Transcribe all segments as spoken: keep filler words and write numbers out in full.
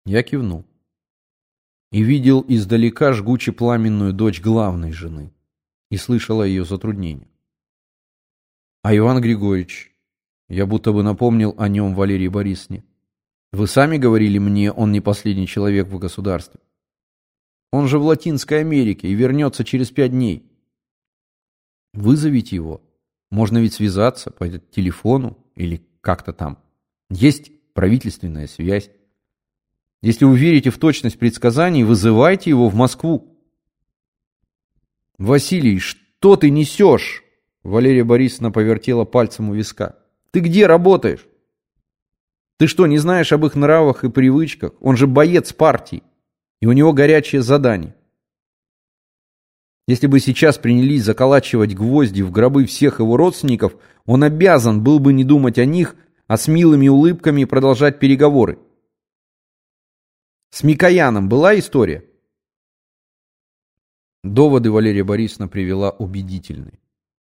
Я кивнул. И видел издалека жгуче-пламенную дочь главной жены. И слышал о ее затруднениях. А Иван Григорьевич, я будто бы напомнил о нем Валерии Борисовне. Вы сами говорили мне, он не последний человек в государстве. Он же в Латинской Америке и вернется через пять дней. Вызовите его. Можно ведь связаться по телефону или как-то там. Есть правительственная связь. Если вы верите в точность предсказаний, вызывайте его в Москву. Василий, что ты несешь? Валерия Борисовна повертела пальцем у виска. Ты где работаешь? Ты что, не знаешь об их нравах и привычках? Он же боец партии, и у него горячее задание. Если бы сейчас принялись заколачивать гвозди в гробы всех его родственников, он обязан был бы не думать о них, а с милыми улыбками продолжать переговоры. С Микояном была история? Доводы Валерия Борисовна привела убедительные.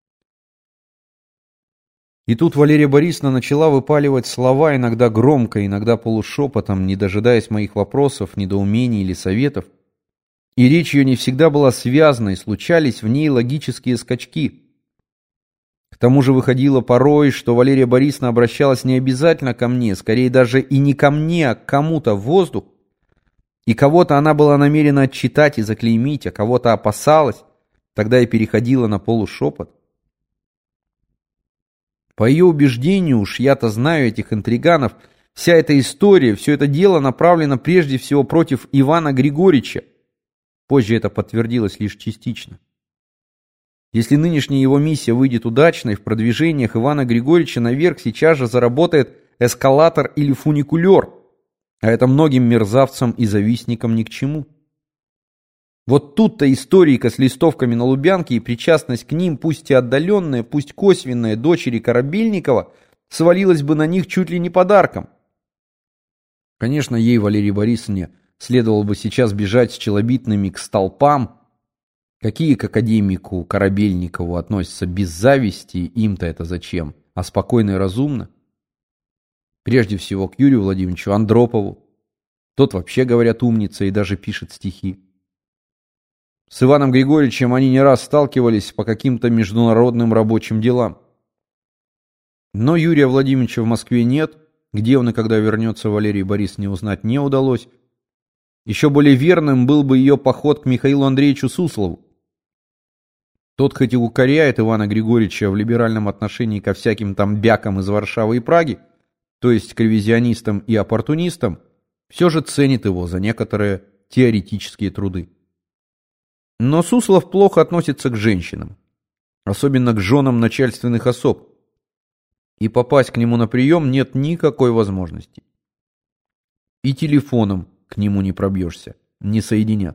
И тут Валерия Борисовна начала выпаливать слова, иногда громко, иногда полушепотом, не дожидаясь моих вопросов, недоумений или советов. И речь ее не всегда была связной, случались в ней логические скачки. К тому же выходило порой, что Валерия Борисовна обращалась не обязательно ко мне, скорее даже и не ко мне, а к кому-то в воздух. И кого-то она была намерена отчитать и заклеймить, а кого-то опасалась, тогда и переходила на полушепот. По ее убеждению, уж я-то знаю этих интриганов, вся эта история, все это дело направлено прежде всего против Ивана Григорьевича. Позже это подтвердилось лишь частично. Если нынешняя его миссия выйдет удачной, в продвижениях Ивана Григорьевича наверх сейчас же заработает эскалатор или фуникулер, а это многим мерзавцам и завистникам ни к чему. Вот тут-то историка с листовками на Лубянке и причастность к ним, пусть и отдаленная, пусть косвенная, дочери Корабельникова, свалилась бы на них чуть ли не подарком. Конечно, ей, Валерии Борисовне, следовало бы сейчас бежать с челобитными к столпам. Какие к академику Корабельникову относятся без зависти, им-то это зачем, а спокойно и разумно? Прежде всего к Юрию Владимировичу Андропову. Тот вообще, говорят, умница и даже пишет стихи. С Иваном Григорьевичем они не раз сталкивались по каким-то международным рабочим делам. Но Юрия Владимировича в Москве нет, где он и когда вернется, Валерии Борисовне узнать не удалось. Еще более верным был бы ее поход к Михаилу Андреевичу Суслову. Тот хоть и укоряет Ивана Григорьевича в либеральном отношении ко всяким там бякам из Варшавы и Праги, то есть к ревизионистам и оппортунистам, все же ценит его за некоторые теоретические труды. Но Суслов плохо относится к женщинам, особенно к женам начальственных особ, и попасть к нему на прием нет никакой возможности. И телефоном к нему не пробьешься, не соединят.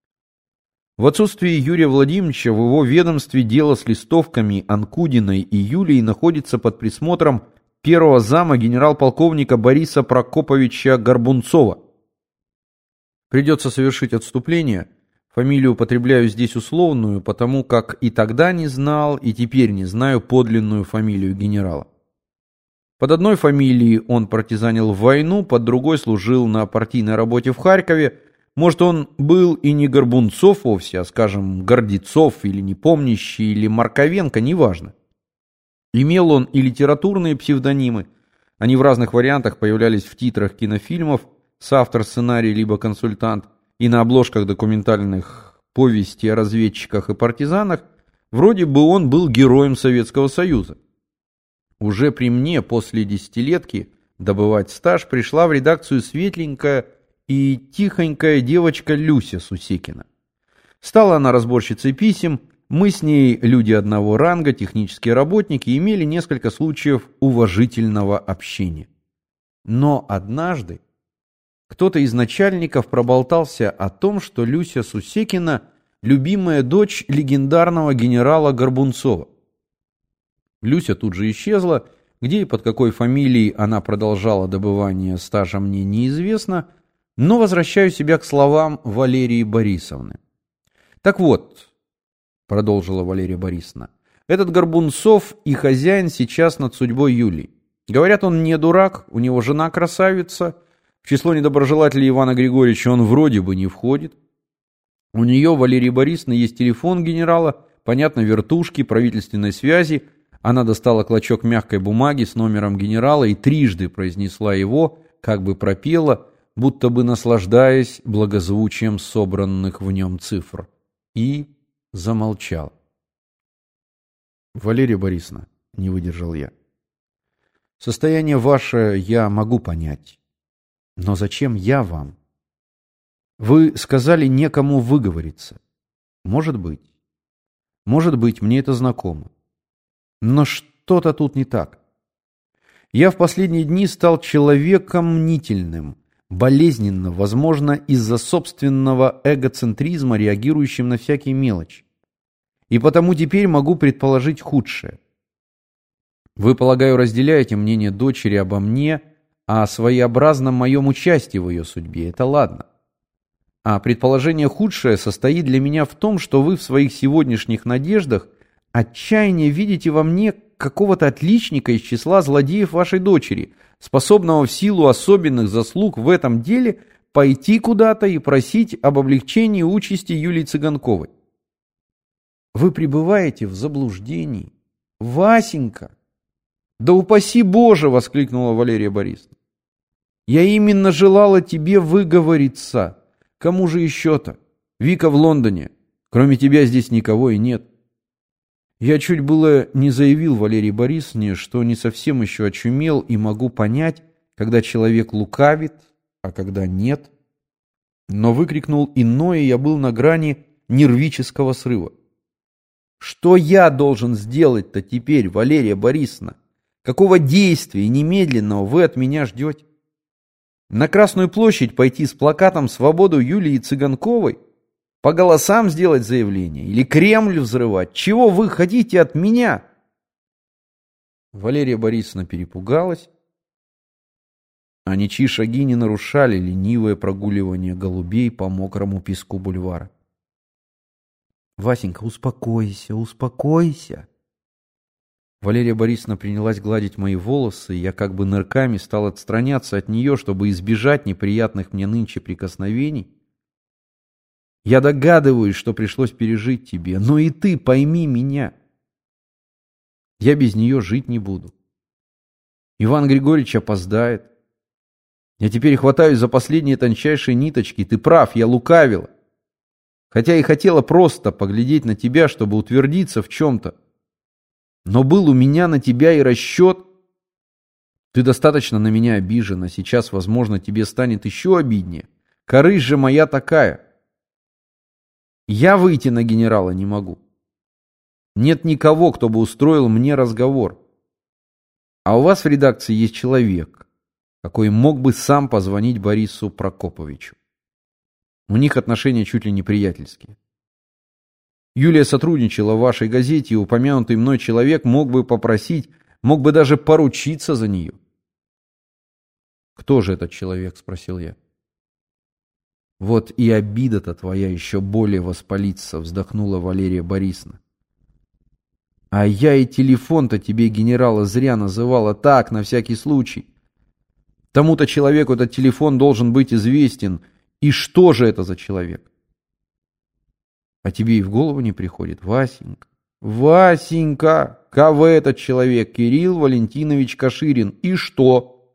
В отсутствие Юрия Владимировича в его ведомстве дело с листовками Анкудиной и Юлией находится под присмотром первого зама генерал-полковника Бориса Прокоповича Горбунцова. Придется совершить отступление. Фамилию употребляю здесь условную, потому как и тогда не знал, и теперь не знаю подлинную фамилию генерала. Под одной фамилией он партизанил в войну, под другой служил на партийной работе в Харькове. Может, он был и не Горбунцов вовсе, а, скажем, Гордецов или Непомнящий, или Марковенко, неважно. Имел он и литературные псевдонимы. Они в разных вариантах появлялись в титрах кинофильмов, соавтор сценария либо консультант, и на обложках документальных повестей о разведчиках и партизанах. Вроде бы он был героем Советского Союза. Уже при мне после десятилетки добывать стаж пришла в редакцию светленькая и тихонькая девочка Люся Сусекина. Стала она разборщицей писем, мы с ней, люди одного ранга, технические работники, имели несколько случаев уважительного общения. Но однажды кто-то из начальников проболтался о том, что Люся Сусекина – любимая дочь легендарного генерала Горбунцова. Люся тут же исчезла, где и под какой фамилией она продолжала добывание стажа мне неизвестно, но возвращаю себя к словам Валерии Борисовны. Так вот, продолжила Валерия Борисовна, этот Горбунцов и хозяин сейчас над судьбой Юлии. Говорят, он не дурак, у него жена красавица, В число недоброжелателей Ивана Григорьевича он вроде бы не входит. У нее, Валерии Борисовны, есть телефон генерала, понятно, вертушки, правительственной связи. Она достала клочок мягкой бумаги с номером генерала и трижды произнесла его, как бы пропела, будто бы наслаждаясь благозвучием собранных в нем цифр. И замолчал. «Валерия Борисовна», — не выдержал я, — «состояние ваше я могу понять. Но зачем я вам? Вы сказали некому выговориться. Может быть. Может быть, мне это знакомо. Но что-то тут не так. Я в последние дни стал человеком мнительным, болезненно, возможно, из-за собственного эгоцентризма, реагирующим на всякие мелочи. И потому теперь могу предположить худшее. Вы, полагаю, разделяете мнение дочери обо мне, о своеобразном моем участии в ее судьбе. Это ладно. А предположение худшее состоит для меня в том, что вы в своих сегодняшних надеждах отчаяние видите во мне какого-то отличника из числа злодеев вашей дочери, способного в силу особенных заслуг в этом деле пойти куда-то и просить об облегчении участи Юлии Цыганковой. Вы пребываете в заблуждении. Васенька! Да упаси Боже! — воскликнула Валерия Борисовна. Я именно желала тебе выговориться. Кому же еще-то? Вика в Лондоне. Кроме тебя здесь никого и нет. Я чуть было не заявил Валерии Борисовне, что не совсем еще очумел и могу понять, когда человек лукавит, а когда нет. Но выкрикнул иное, я был на грани нервического срыва. Что я должен сделать-то теперь, Валерия Борисовна? Какого действия немедленного вы от меня ждете? На Красную площадь пойти с плакатом «Свободу Юлии Цыганковой»? По голосам сделать заявление? Или Кремль взрывать? Чего вы хотите от меня? Валерия Борисовна перепугалась, а ничьи шаги не нарушали ленивое прогуливание голубей по мокрому песку бульвара. «Васенька, успокойся, успокойся!» Валерия Борисовна принялась гладить мои волосы, и я как бы нырками стал отстраняться от нее, чтобы избежать неприятных мне нынче прикосновений. Я догадываюсь, что пришлось пережить тебе, но и ты пойми меня. Я без нее жить не буду. Иван Григорьевич опоздает. Я теперь хватаюсь за последние тончайшие ниточки. Ты прав, я лукавила. Хотя и хотела просто поглядеть на тебя, чтобы утвердиться в чем-то. Но был у меня на тебя и расчет. Ты достаточно на меня обижена. Сейчас, возможно, тебе станет еще обиднее. Корысть же моя такая. Я выйти на генерала не могу. Нет никого, кто бы устроил мне разговор. А у вас в редакции есть человек, какой мог бы сам позвонить Борису Прокоповичу. У них отношения чуть ли не приятельские. Юлия сотрудничала в вашей газете, и упомянутый мной человек мог бы попросить, мог бы даже поручиться за нее. «Кто же этот человек?» — спросил я. «Вот и обида-то твоя еще более воспалится», — вздохнула Валерия Борисовна. «А я и телефон-то тебе генерала зря называла так, на всякий случай. Тому-то человеку этот телефон должен быть известен. И что же это за человек? А тебе и в голову не приходит, Васенька? Васенька, кого этот человек? Кирилл Валентинович Каширин. И что?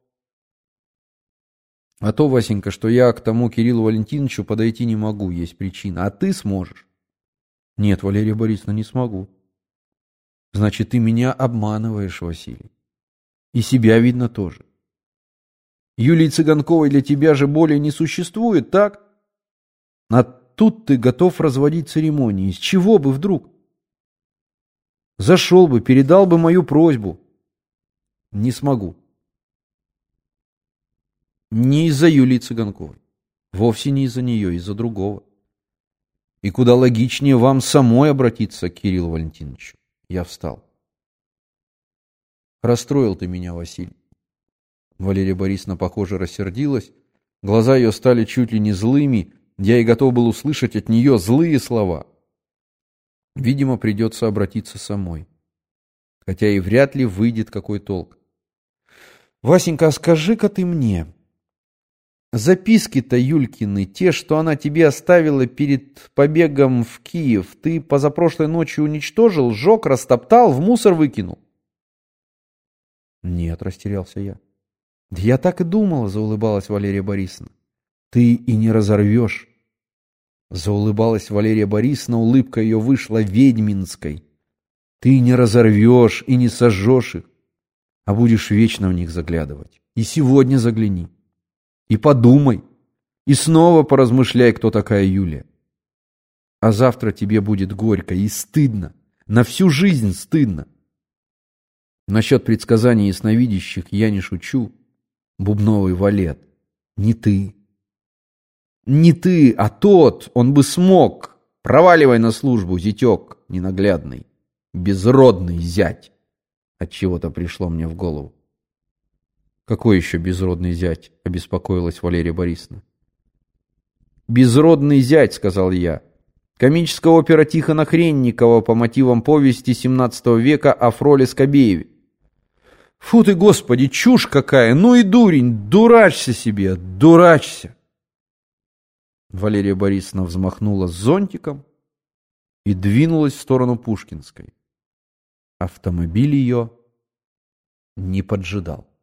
А то, Васенька, что я к тому Кириллу Валентиновичу подойти не могу, есть причина. А ты сможешь? Нет, Валерия Борисовна, не смогу. Значит, ты меня обманываешь, Василий. И себя, видно, тоже. Юлии Цыганковой для тебя же более не существует, так? А тут ты готов разводить церемонии. С чего бы вдруг? Зашел бы, передал бы мою просьбу. Не смогу. Не из-за Юлии Цыганковой. Вовсе не из-за нее, из-за другого. И куда логичнее вам самой обратиться к Кириллу Валентиновичу. Я встал. Расстроил ты меня, Василий. Валерия Борисовна, похоже, рассердилась. Глаза ее стали чуть ли не злыми. Я и готов был услышать от нее злые слова. Видимо, придется обратиться самой. Хотя и вряд ли выйдет какой толк. Васенька, а скажи-ка ты мне, Записки-то Юлькины, те, что она тебе оставила перед побегом в Киев, ты позапрошлой ночью уничтожил, сжег, растоптал, в мусор выкинул? Нет, растерялся я. Да я так и думала, заулыбалась Валерия Борисовна. Ты и не разорвешь. Заулыбалась Валерия Борисовна, улыбка ее вышла ведьминской. Ты не разорвешь и не сожжешь их, а будешь вечно в них заглядывать. И сегодня загляни. И подумай. И снова поразмышляй, кто такая Юлия. А завтра тебе будет горько и стыдно. На всю жизнь стыдно. Насчет предсказаний ясновидящих я не шучу. Бубновый валет. Не ты. Не ты, а тот, он бы смог. Проваливай на службу, зятек ненаглядный. Безродный зять. Отчего-то пришло мне в голову. Какой еще безродный зять? Обеспокоилась Валерия Борисовна. Безродный зять, сказал я. Комическая опера Тихона Хренникова по мотивам повести семнадцатого века о Фроле Скобееве. Фу ты, Господи, чушь какая! Ну и дурень, дурачься себе, дурачься! Валерия Борисовна взмахнула зонтиком и двинулась в сторону Пушкинской. Автомобиль ее не поджидал.